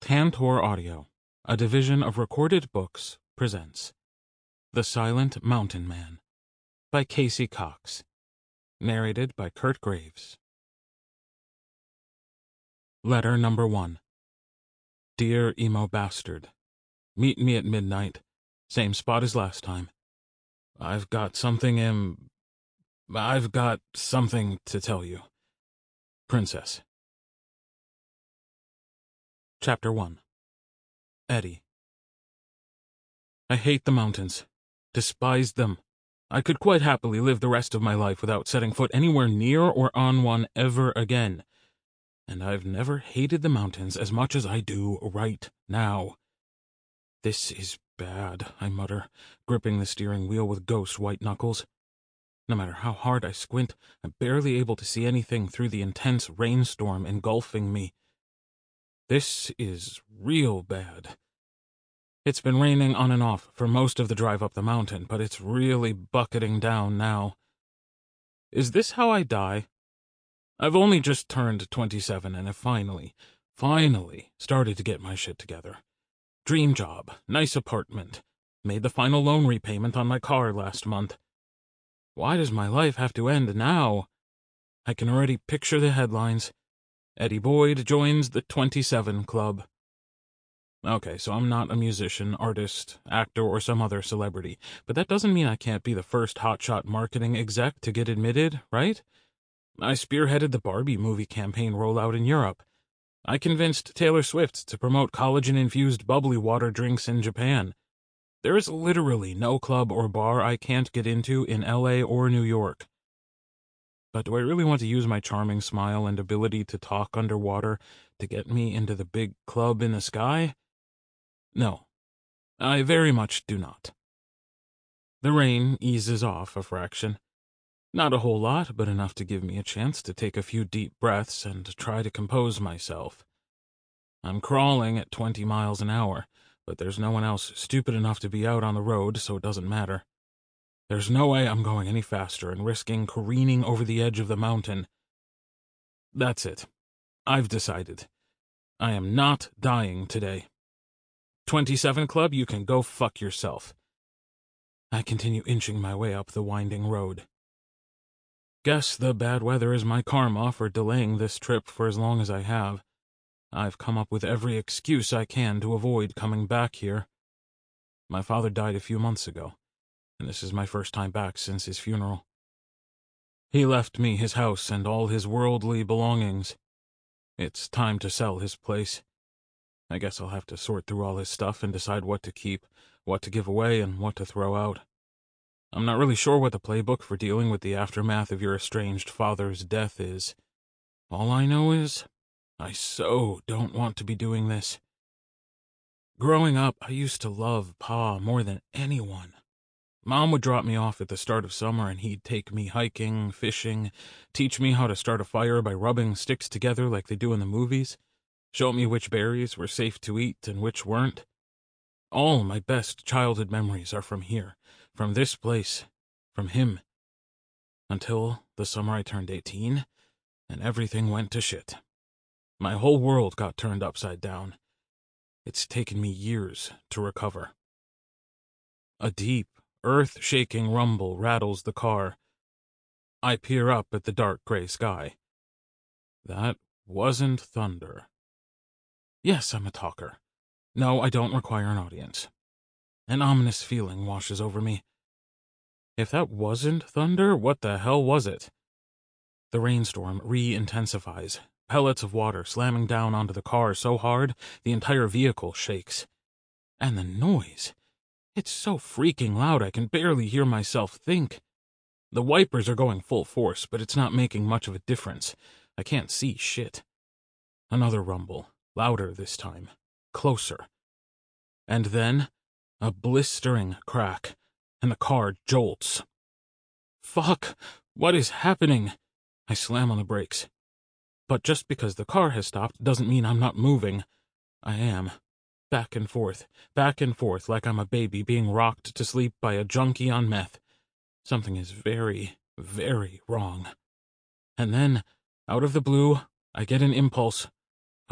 Tantor Audio, a division of Recorded Books, presents The Silent Mountain Man by Casey Cox. Narrated by Kurt Graves. Letter number 1. Dear Emo Bastard, meet me at midnight, same spot as last time. I've got something to tell you. Princess. Chapter 1. Eddie. I hate the mountains. Despised them. I could quite happily live the rest of my life without setting foot anywhere near or on one ever again. And I've never hated the mountains as much as I do right now. This is bad, I mutter, gripping the steering wheel with ghost white knuckles. No matter how hard I squint, I'm barely able to see anything through the intense rainstorm engulfing me. This is real bad. It's been raining on and off for most of the drive up the mountain, but it's really bucketing down now. Is this how I die? I've only just turned 27 and have finally started to get my shit together. Dream job, nice apartment, made the final loan repayment on my car last month. Why does my life have to end now? I can already picture the headlines. Eddie Boyd joins the 27 Club. Okay, so I'm not a musician, artist, actor, or some other celebrity, but that doesn't mean I can't be the first hotshot marketing exec to get admitted, right? I spearheaded the Barbie movie campaign rollout in Europe. I convinced Taylor Swift to promote collagen-infused bubbly water drinks in Japan. There is literally no club or bar I can't get into in LA or New York. But do I really want to use my charming smile and ability to talk underwater to get me into the big club in the sky? No, I very much do not. The rain eases off a fraction. Not a whole lot, but enough to give me a chance to take a few deep breaths and try to compose myself. I'm crawling at 20 miles an hour, but there's no one else stupid enough to be out on the road, so it doesn't matter. There's no way I'm going any faster and risking careening over the edge of the mountain. That's it. I've decided. I am not dying today. 27 Club, you can go fuck yourself. I continue inching my way up the winding road. Guess the bad weather is my karma for delaying this trip for as long as I have. I've come up with every excuse I can to avoid coming back here. My father died a few months ago, and this is my first time back since his funeral. He left me his house and all his worldly belongings. It's time to sell his place. I guess I'll have to sort through all his stuff and decide what to keep, what to give away, and what to throw out. I'm not really sure what the playbook for dealing with the aftermath of your estranged father's death is. All I know is, I so don't want to be doing this. Growing up, I used to love Pa more than anyone. Mom would drop me off at the start of summer and he'd take me hiking, fishing, teach me how to start a fire by rubbing sticks together like they do in the movies, show me which berries were safe to eat and which weren't. All my best childhood memories are from here, from this place, from him. Until the summer I turned 18, and everything went to shit. My whole world got turned upside down. It's taken me years to recover. A deep, earth-shaking rumble rattles the car. I peer up at the dark gray sky. That wasn't thunder. Yes, I'm a talker. No, I don't require an audience. An ominous feeling washes over me. If that wasn't thunder, what the hell was it? The rainstorm re-intensifies, pellets of water slamming down onto the car so hard the entire vehicle shakes. And the noise. It's so freaking loud I can barely hear myself think. The wipers are going full force, but it's not making much of a difference. I can't see shit. Another rumble, louder this time, closer. And then, a blistering crack, and the car jolts. Fuck! What is happening? I slam on the brakes. But just because the car has stopped doesn't mean I'm not moving. I am. Back and forth, like I'm a baby being rocked to sleep by a junkie on meth. Something is very, very wrong. And then, out of the blue, I get an impulse.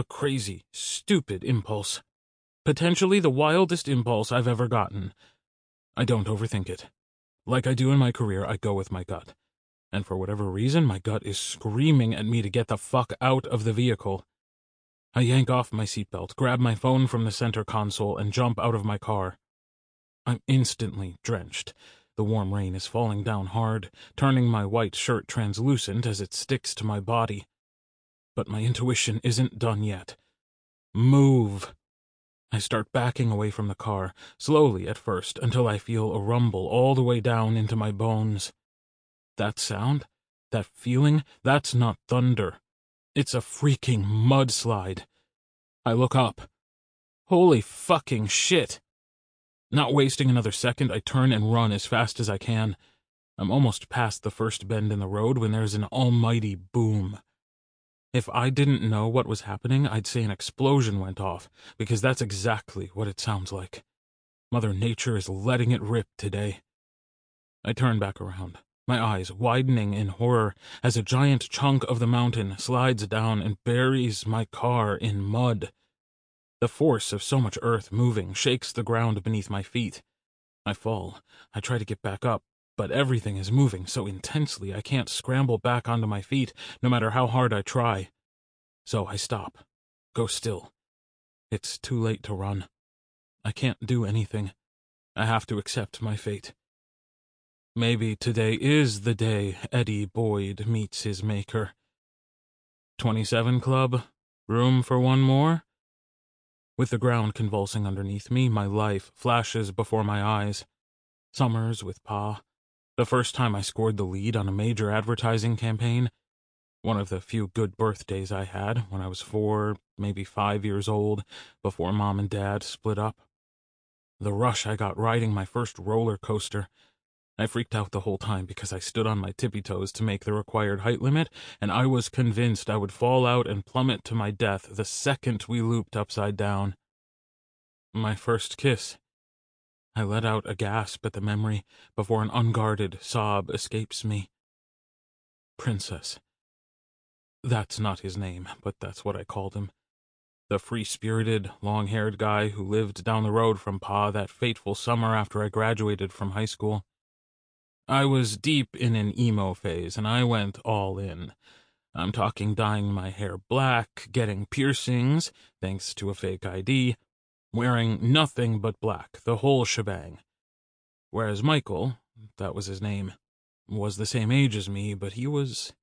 A crazy, stupid impulse. Potentially the wildest impulse I've ever gotten. I don't overthink it. Like I do in my career, I go with my gut. And for whatever reason, my gut is screaming at me to get the fuck out of the vehicle. I yank off my seatbelt, grab my phone from the center console, and jump out of my car. I'm instantly drenched. The warm rain is falling down hard, turning my white shirt translucent as it sticks to my body. But my intuition isn't done yet. Move. I start backing away from the car, slowly at first, until I feel a rumble all the way down into my bones. That sound, that feeling, that's not thunder. It's a freaking mudslide. I look up. Holy fucking shit. Not wasting another second, I turn and run as fast as I can. I'm almost past the first bend in the road when there's an almighty boom. If I didn't know what was happening, I'd say an explosion went off, because that's exactly what it sounds like. Mother Nature is letting it rip today. I turn back around, my eyes widening in horror as a giant chunk of the mountain slides down and buries my car in mud. The force of so much earth moving shakes the ground beneath my feet. I fall. I try to get back up, but everything is moving so intensely I can't scramble back onto my feet, no matter how hard I try. So I stop. Go still. It's too late to run. I can't do anything. I have to accept my fate. Maybe today is the day Eddie Boyd meets his maker. 27 Club? Room for one more? With the ground convulsing underneath me, my life flashes before my eyes. Summers with Pa. The first time I scored the lead on a major advertising campaign. One of the few good birthdays I had when I was 4, maybe 5 years old, before Mom and Dad split up. The rush I got riding my first roller coaster. I freaked out the whole time because I stood on my tippy toes to make the required height limit, and I was convinced I would fall out and plummet to my death the second we looped upside down. My first kiss. I let out a gasp at the memory before an unguarded sob escapes me. Princess. That's not his name, but that's what I called him. The free-spirited, long-haired guy who lived down the road from Pa that fateful summer after I graduated from high school. I was deep in an emo phase, and I went all in. I'm talking dyeing my hair black, getting piercings, thanks to a fake ID, wearing nothing but black, the whole shebang. Whereas Michael, that was his name, was the same age as me, but he was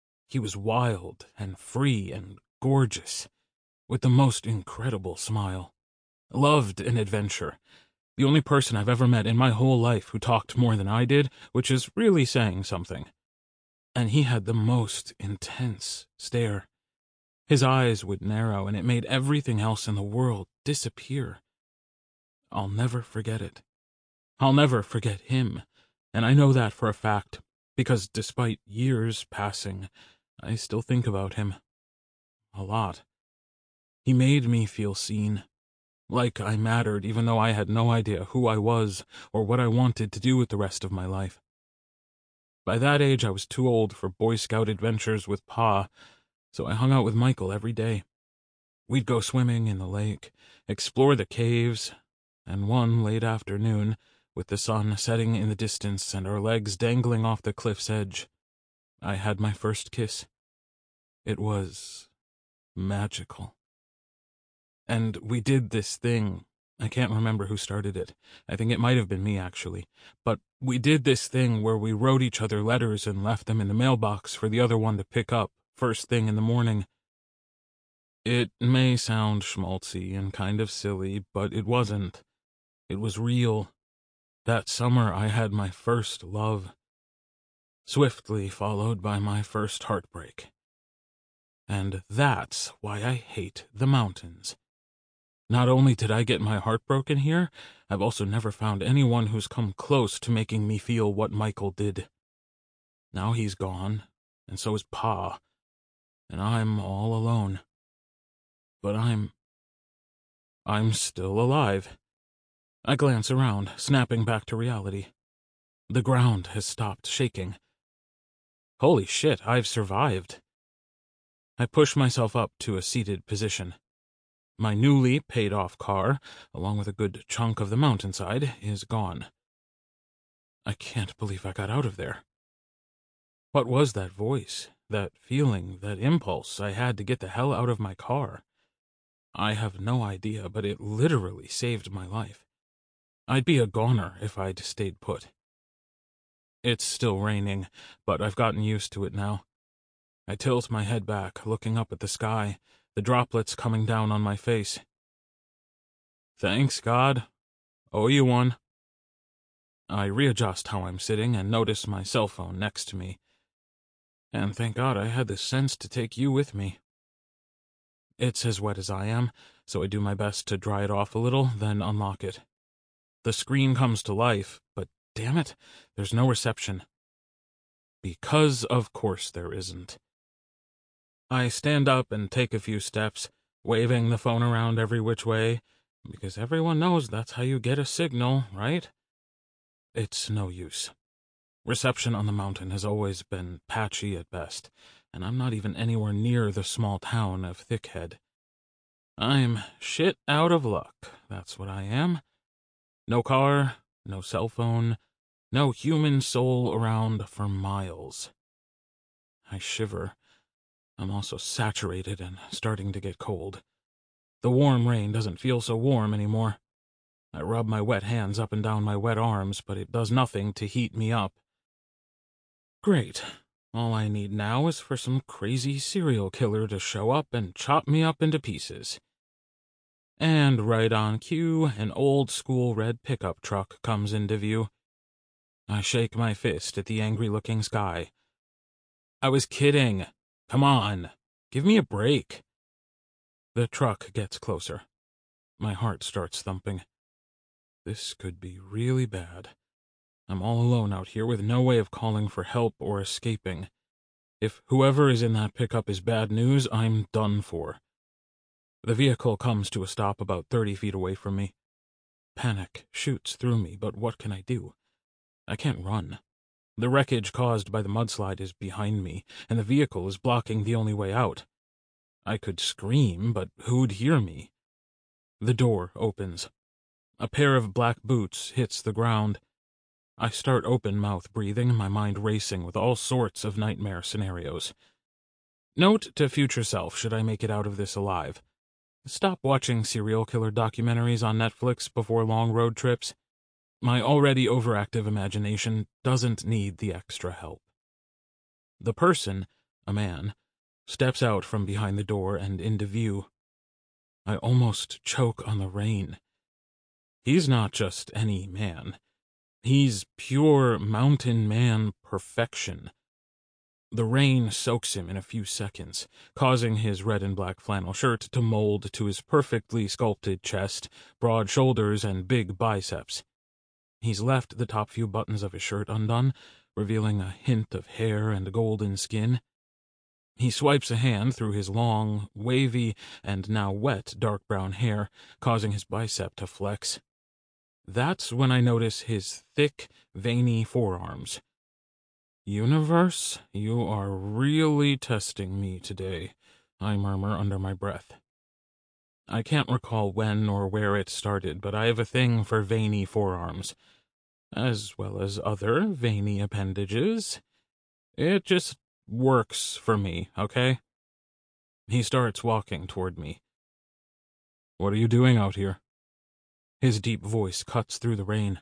wild and free and gorgeous, with the most incredible smile. Loved an adventure. The only person I've ever met in my whole life who talked more than I did, which is really saying something. And he had the most intense stare. His eyes would narrow, and it made everything else in the world disappear. I'll never forget it. I'll never forget him, and I know that for a fact, because despite years passing, I still think about him. A lot. He made me feel seen. Like I mattered, even though I had no idea who I was or what I wanted to do with the rest of my life. By that age, I was too old for Boy Scout adventures with Pa, so I hung out with Michael every day. We'd go swimming in the lake, explore the caves, and one late afternoon, with the sun setting in the distance and our legs dangling off the cliff's edge, I had my first kiss. It was magical. And we did this thing. I can't remember who started it. I think it might have been me, actually. But we did this thing where we wrote each other letters and left them in the mailbox for the other one to pick up first thing in the morning. It may sound schmaltzy and kind of silly, but it wasn't. It was real. That summer I had my first love, swiftly followed by my first heartbreak. And that's why I hate the mountains. Not only did I get my heart broken here, I've also never found anyone who's come close to making me feel what Michael did. Now he's gone, and so is Pa, and I'm all alone. But I'm still alive. I glance around, snapping back to reality. The ground has stopped shaking. Holy shit, I've survived. I push myself up to a seated position. My newly paid-off car, along with a good chunk of the mountainside, is gone. I can't believe I got out of there. What was that voice, that feeling, that impulse I had to get the hell out of my car? I have no idea, but it literally saved my life. I'd be a goner if I'd stayed put. It's still raining, but I've gotten used to it now. I tilt my head back, looking up at the sky, the droplets coming down on my face. Thanks, God. Owe you one. I readjust how I'm sitting and notice my cell phone next to me. And thank God I had the sense to take you with me. It's as wet as I am, so I do my best to dry it off a little, then unlock it. The screen comes to life, but damn it, there's no reception. Because of course there isn't. I stand up and take a few steps, waving the phone around every which way, because everyone knows that's how you get a signal, right? It's no use. Reception on the mountain has always been patchy at best, and I'm not even anywhere near the small town of Thickhead. I'm shit out of luck, that's what I am. No car, no cell phone, no human soul around for miles. I shiver. I'm also saturated and starting to get cold. The warm rain doesn't feel so warm anymore. I rub my wet hands up and down my wet arms, but it does nothing to heat me up. Great. All I need now is for some crazy serial killer to show up and chop me up into pieces. And right on cue, an old-school red pickup truck comes into view. I shake my fist at the angry-looking sky. I was kidding. Come on. Give me a break. The truck gets closer. My heart starts thumping. This could be really bad. I'm all alone out here with no way of calling for help or escaping. If whoever is in that pickup is bad news, I'm done for. The vehicle comes to a stop about 30 feet away from me. Panic shoots through me, but what can I do? I can't run. The wreckage caused by the mudslide is behind me, and the vehicle is blocking the only way out. I could scream, but who'd hear me? The door opens. A pair of black boots hits the ground. I start open-mouth breathing, my mind racing with all sorts of nightmare scenarios. Note to future self should I make it out of this alive. Stop watching serial killer documentaries on Netflix before long road trips. My already overactive imagination doesn't need the extra help. The person, a man, steps out from behind the door and into view. I almost choke on the rain. He's not just any man. He's pure mountain man perfection. The rain soaks him in a few seconds, causing his red and black flannel shirt to mold to his perfectly sculpted chest, broad shoulders, and big biceps. He's left the top few buttons of his shirt undone, revealing a hint of hair and golden skin. He swipes a hand through his long, wavy, and now wet dark brown hair, causing his bicep to flex. That's when I notice his thick, veiny forearms. Universe, you are really testing me today, I murmur under my breath. I can't recall when or where it started, but I have a thing for veiny forearms, as well as other veiny appendages. It just works for me, okay? He starts walking toward me. What are you doing out here? His deep voice cuts through the rain.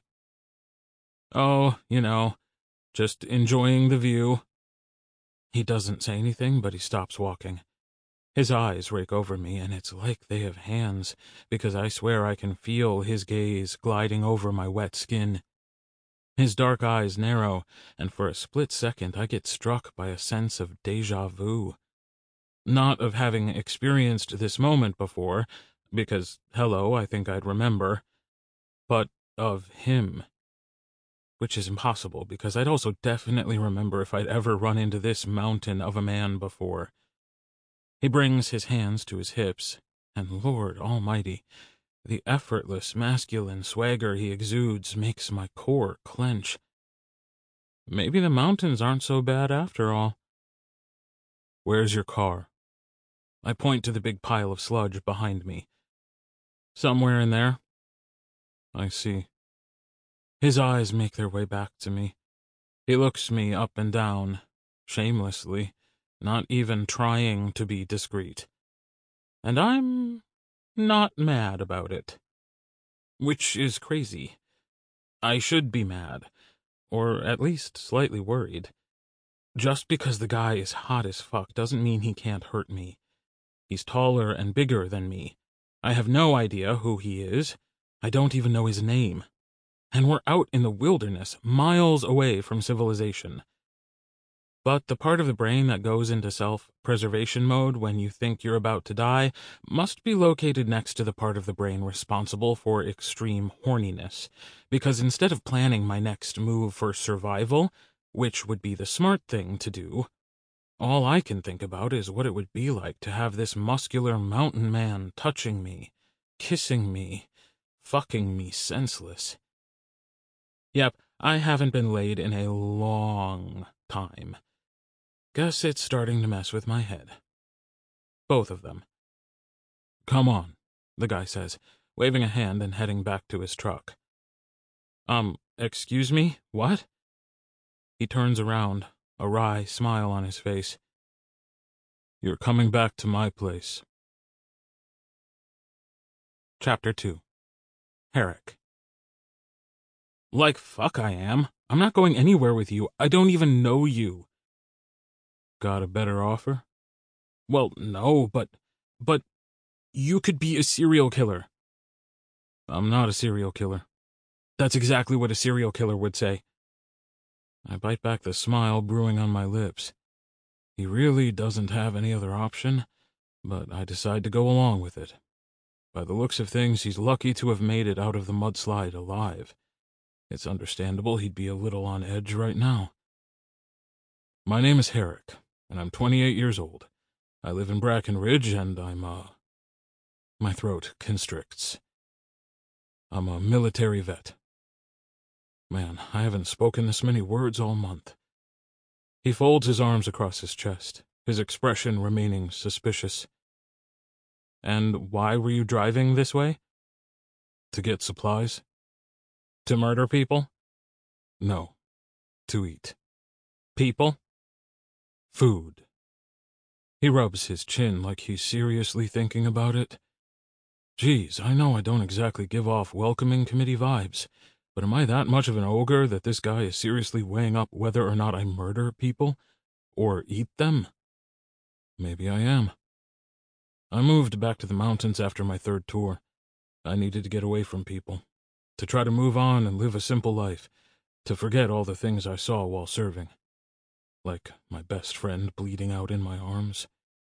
Oh, just enjoying the view. He doesn't say anything, but he stops walking. His eyes rake over me, and it's like they have hands, because I swear I can feel his gaze gliding over my wet skin. His dark eyes narrow, and for a split second I get struck by a sense of déjà vu. Not of having experienced this moment before, because, hello, I think I'd remember, but of him. Which is impossible, because I'd also definitely remember if I'd ever run into this mountain of a man before. He brings his hands to his hips, and Lord Almighty, the effortless masculine swagger he exudes makes my core clench. Maybe the mountains aren't so bad after all. Where's your car? I point to the big pile of sludge behind me. Somewhere in there. I see. His eyes make their way back to me. He looks me up and down, shamelessly, not even trying to be discreet. And I'm not mad about it. Which is crazy. I should be mad, or at least slightly worried. Just because the guy is hot as fuck doesn't mean he can't hurt me. He's taller and bigger than me. I have no idea who he is. I don't even know his name. And we're out in the wilderness, miles away from civilization. But the part of the brain that goes into self-preservation mode when you think you're about to die must be located next to the part of the brain responsible for extreme horniness, because instead of planning my next move for survival, which would be the smart thing to do, all I can think about is what it would be like to have this muscular mountain man touching me, kissing me, fucking me senseless. Yep, I haven't been laid in a long time. Guess it's starting to mess with my head. Both of them. Come on, the guy says, waving a hand and heading back to his truck. Excuse me? What? He turns around, a wry smile on his face. You're coming back to my place. Chapter 2. Herrick. Like fuck I am. I'm not going anywhere with you. I don't even know you. Got a better offer? Well, no, but you could be a serial killer. I'm not a serial killer. That's exactly what a serial killer would say. I bite back the smile brewing on my lips. He really doesn't have any other option, but I decide to go along with it. By the looks of things, he's lucky to have made it out of the mudslide alive. It's understandable he'd be a little on edge right now. My name is Herrick, and I'm 28 years old. I live in Brackenridge, and my throat constricts. I'm a military vet. Man, I haven't spoken this many words all month. He folds his arms across his chest, his expression remaining suspicious. And why were you driving this way? To get supplies. To murder people? No. To eat. People? Food. He rubs his chin like he's seriously thinking about it. Geez, I know I don't exactly give off welcoming committee vibes, but am I that much of an ogre that this guy is seriously weighing up whether or not I murder people? Or eat them? Maybe I am. I moved back to the mountains after my third tour. I needed to get away from people, to try to move on and live a simple life, to forget all the things I saw while serving. Like my best friend bleeding out in my arms.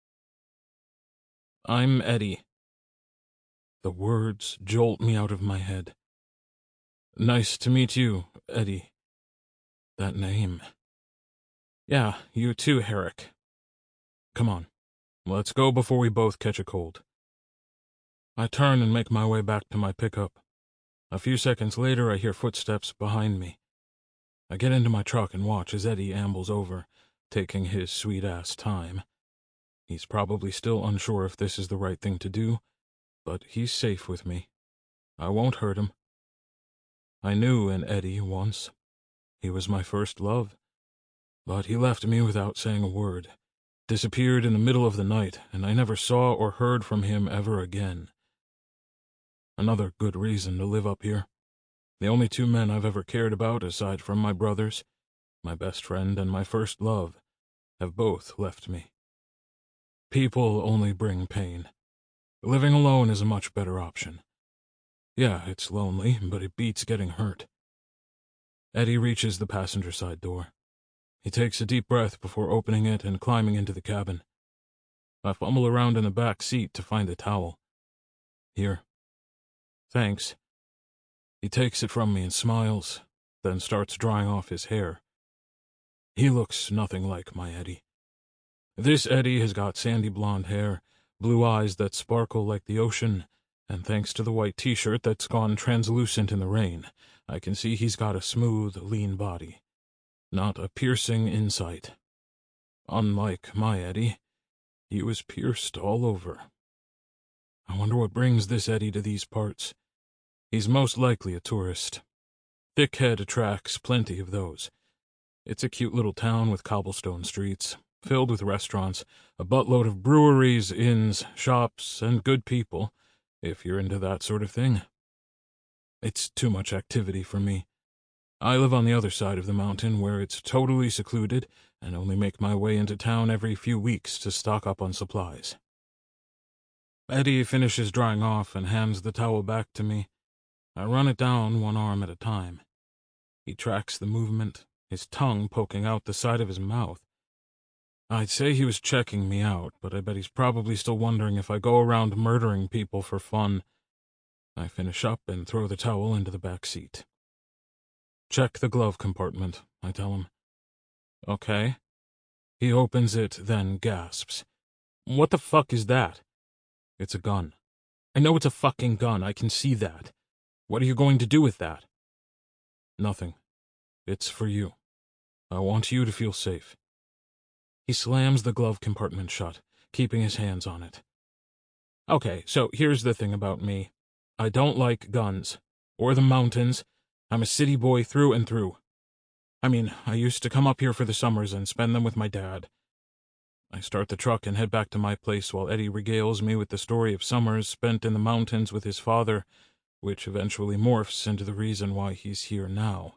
I'm Eddie. The words jolt me out of my head. Nice to meet you, Eddie. That name. Yeah, you too, Herrick. Come on, let's go before we both catch a cold. I turn and make my way back to my pickup. A few seconds later, I hear footsteps behind me. I get into my truck and watch as Eddie ambles over, taking his sweet-ass time. He's probably still unsure if this is the right thing to do, but he's safe with me. I won't hurt him. I knew an Eddie once. He was my first love. But he left me without saying a word, disappeared in the middle of the night, and I never saw or heard from him ever again. Another good reason to live up here. The only two men I've ever cared about, aside from my brothers, my best friend and my first love, have both left me. People only bring pain. Living alone is a much better option. Yeah, it's lonely, but it beats getting hurt. Eddie reaches the passenger side door. He takes a deep breath before opening it and climbing into the cabin. I fumble around in the back seat to find a towel. Here. Thanks. He takes it from me and smiles, then starts drying off his hair. He looks nothing like my Eddie. This Eddie has got sandy blonde hair, blue eyes that sparkle like the ocean, and thanks to the white t-shirt that's gone translucent in the rain, I can see he's got a smooth, lean body. Not a piercing insight. Unlike my Eddie, He was pierced all over. I wonder what brings this Eddie to these parts. He's most likely a tourist. Thickhead attracts plenty of those. It's a cute little town with cobblestone streets, filled with restaurants, a buttload of breweries, inns, shops, and good people, if you're into that sort of thing. It's too much activity for me. I live on the other side of the mountain, where it's totally secluded, and only make my way into town every few weeks to stock up on supplies. Eddie finishes drying off and hands the towel back to me. I run it down one arm at a time. He tracks the movement, his tongue poking out the side of his mouth. I'd say he was checking me out, but I bet he's probably still wondering if I go around murdering people for fun. I finish up and throw the towel into the back seat. Check the glove compartment, I tell him. Okay. He opens it, then gasps. What the fuck is that? It's a gun. I know it's a fucking gun, I can see that. What are you going to do with that? Nothing. It's for you. I want you to feel safe. He slams the glove compartment shut, keeping his hands on it. Okay, so here's the thing about me. I don't like guns. Or the mountains. I'm a city boy through and through. I mean, I used to come up here for the summers and spend them with my dad. I start the truck and head back to my place while Eddie regales me with the story of summers spent in the mountains with his father, which eventually morphs into the reason why he's here now.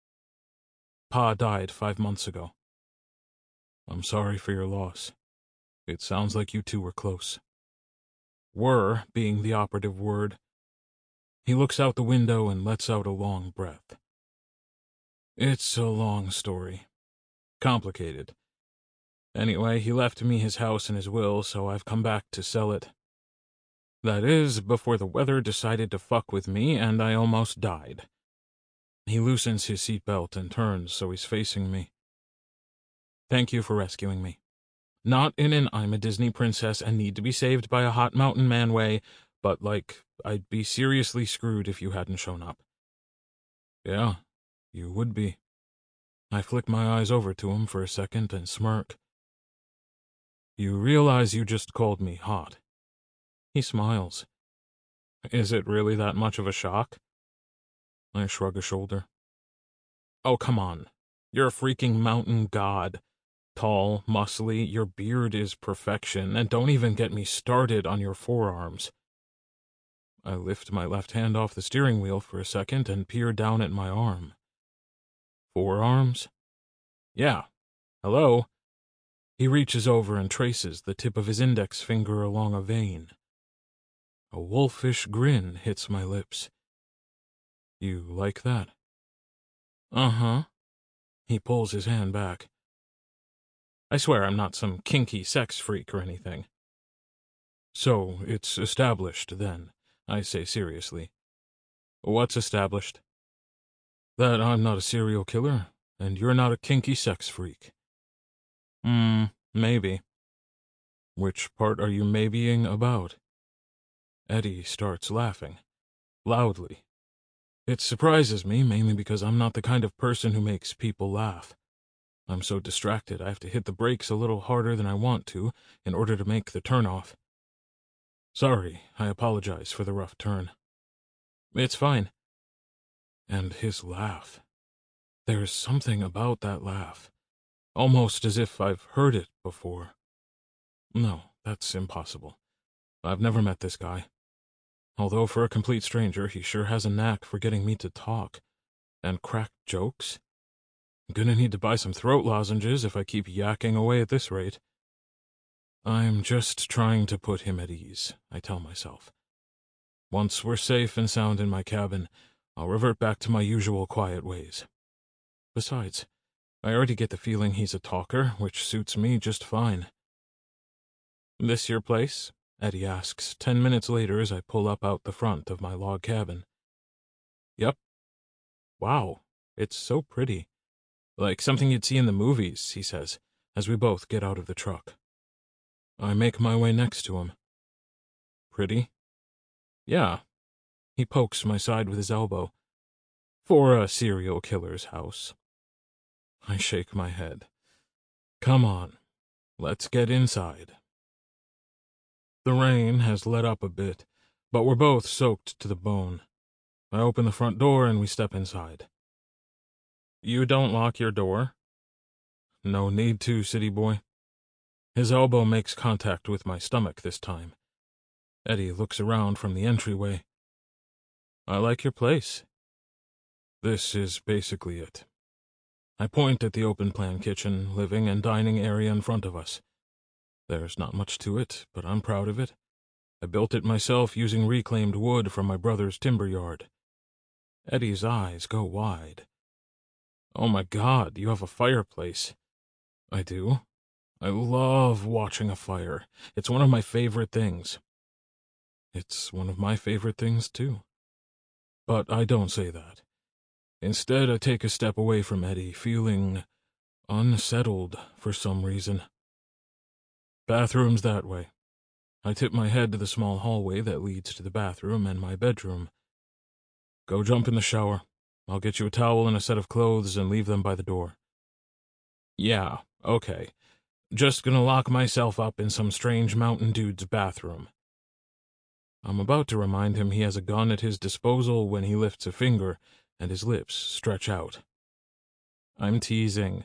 Pa died 5 months ago. I'm sorry for your loss. It sounds like you two were close. Were being the operative word. He looks out the window and lets out a long breath. It's a long story. Complicated. Anyway, he left me his house and his will, so I've come back to sell it. That is, before the weather decided to fuck with me and I almost died. He loosens his seatbelt and turns so he's facing me. Thank you for rescuing me. Not in an I'm a Disney princess and need to be saved by a hot mountain man way, but like, I'd be seriously screwed if you hadn't shown up. Yeah, you would be. I flick my eyes over to him for a second and smirk. You realize you just called me hot. He smiles. Is it really that much of a shock? I shrug a shoulder. Oh, come on. You're a freaking mountain god. Tall, muscly, your beard is perfection, and don't even get me started on your forearms. I lift my left hand off the steering wheel for a second and peer down at my arm. Forearms? Yeah. Hello? He reaches over and traces the tip of his index finger along a vein. A wolfish grin hits my lips. You like that? Uh-huh. He pulls his hand back. I swear I'm not some kinky sex freak or anything. So, it's established, then, I say seriously. What's established? That I'm not a serial killer, and you're not a kinky sex freak. Maybe. Which part are you maybeing about? Eddie starts laughing. Loudly. It surprises me, mainly because I'm not the kind of person who makes people laugh. I'm so distracted I have to hit the brakes a little harder than I want to in order to make the turnoff. Sorry, I apologize for the rough turn. It's fine. And his laugh. There's something about that laugh. Almost as if I've heard it before. No, that's impossible. I've never met this guy. Although for a complete stranger, he sure has a knack for getting me to talk. And crack jokes. I'm gonna need to buy some throat lozenges if I keep yakking away at this rate. I'm just trying to put him at ease, I tell myself. Once we're safe and sound in my cabin, I'll revert back to my usual quiet ways. Besides, I already get the feeling he's a talker, which suits me just fine. This your place? Eddie asks 10 minutes later as I pull up out the front of my log cabin. Yep. Wow, it's so pretty. Like something you'd see in the movies, he says, as we both get out of the truck. I make my way next to him. Pretty? Yeah. He pokes my side with his elbow. For a serial killer's house. I shake my head. Come on, let's get inside. The rain has let up a bit, but we're both soaked to the bone. I open the front door and we step inside. You don't lock your door? No need to, city boy. His elbow makes contact with my stomach this time. Eddie looks around from the entryway. I like your place. This is basically it. I point at the open-plan kitchen, living, and dining area in front of us. There's not much to it, but I'm proud of it. I built it myself using reclaimed wood from my brother's timber yard. Eddie's eyes go wide. Oh my God, you have a fireplace. I do. I love watching a fire. It's one of my favorite things. It's one of my favorite things, too. But I don't say that. Instead, I take a step away from Eddie, feeling unsettled for some reason. Bathroom's that way. I tip my head to the small hallway that leads to the bathroom and my bedroom. Go jump in the shower. I'll get you a towel and a set of clothes and leave them by the door. Yeah, okay. Just gonna lock myself up in some strange mountain dude's bathroom. I'm about to remind him he has a gun at his disposal when he lifts a finger and his lips stretch out. I'm teasing.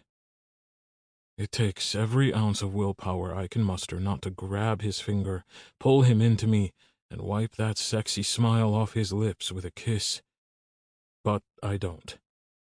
It takes every ounce of willpower I can muster not to grab his finger, pull him into me, and wipe that sexy smile off his lips with a kiss. But I don't.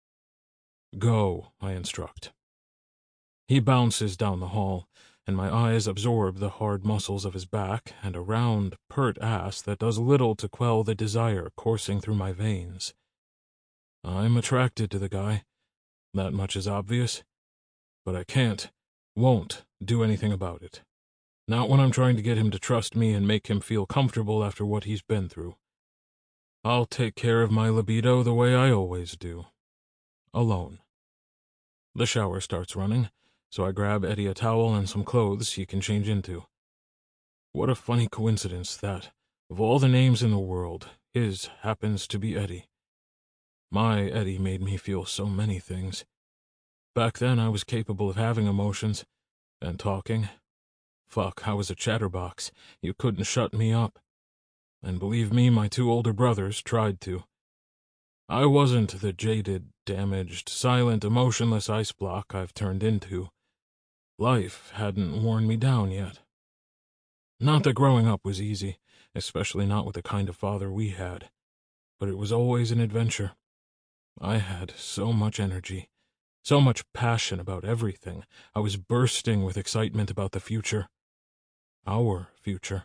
Go, I instruct. He bounces down the hall, and my eyes absorb the hard muscles of his back and a round, pert ass that does little to quell the desire coursing through my veins. I'm attracted to the guy. That much is obvious. But I won't do anything about it. Not when I'm trying to get him to trust me and make him feel comfortable after what he's been through. I'll take care of my libido the way I always do. Alone. The shower starts running, so I grab Eddie a towel and some clothes he can change into. What a funny coincidence that, of all the names in the world, his happens to be Eddie. My Eddie made me feel so many things. Back then I was capable of having emotions, and talking. Fuck, I was a chatterbox. You couldn't shut me up. And believe me, my two older brothers tried to. I wasn't the jaded, damaged, silent, emotionless ice block I've turned into. Life hadn't worn me down yet. Not that growing up was easy, especially not with the kind of father we had, but it was always an adventure. I had so much energy, so much passion about everything. I was bursting with excitement about the future. Our future.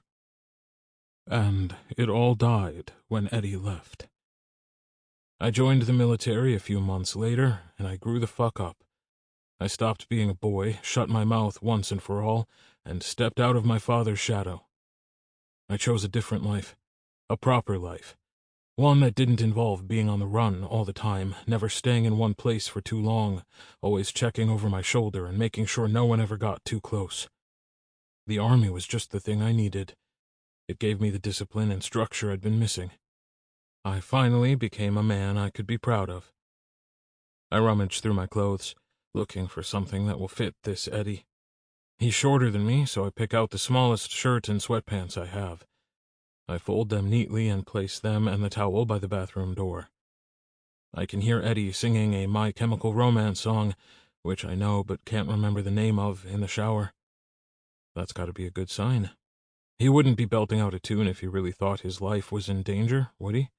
And it all died when Eddie left. I joined the military a few months later, and I grew the fuck up. I stopped being a boy, shut my mouth once and for all, and stepped out of my father's shadow. I chose a different life, a proper life. One that didn't involve being on the run all the time, never staying in one place for too long, always checking over my shoulder and making sure no one ever got too close. The army was just the thing I needed. It gave me the discipline and structure I'd been missing. I finally became a man I could be proud of. I rummage through my clothes, looking for something that will fit this Eddie. He's shorter than me, so I pick out the smallest shirt and sweatpants I have. I fold them neatly and place them and the towel by the bathroom door. I can hear Eddie singing a My Chemical Romance song, which I know but can't remember the name of, in the shower. That's got to be a good sign. He wouldn't be belting out a tune if he really thought his life was in danger, would he?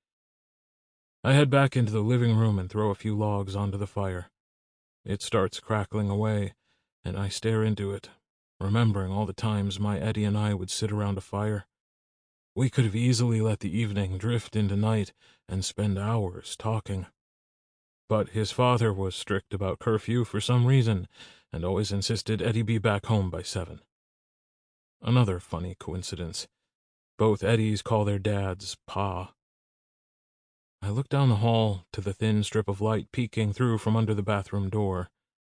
I head back into the living room and throw a few logs onto the fire. It starts crackling away, and I stare into it, remembering all the times my Eddie and I would sit around a fire. We could have easily let the evening drift into night and spend hours talking. But his father was strict about curfew for some reason, and always insisted Eddie be back home by 7. Another funny coincidence. Both Eddies call their dads Pa. I look down the hall to the thin strip of light peeking through from under the bathroom door.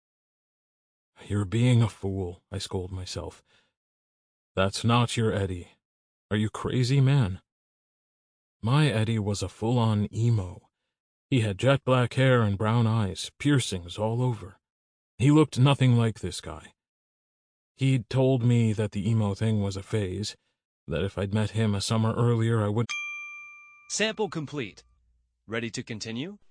You're being a fool, I scold myself. That's not your Eddie. Are you crazy, man? My Eddie was a full-on emo. He had jet black hair and brown eyes, piercings all over. He looked nothing like this guy. He'd told me that the emo thing was a phase. that if I'd met him a summer earlier, I would. Sample complete. Ready to continue?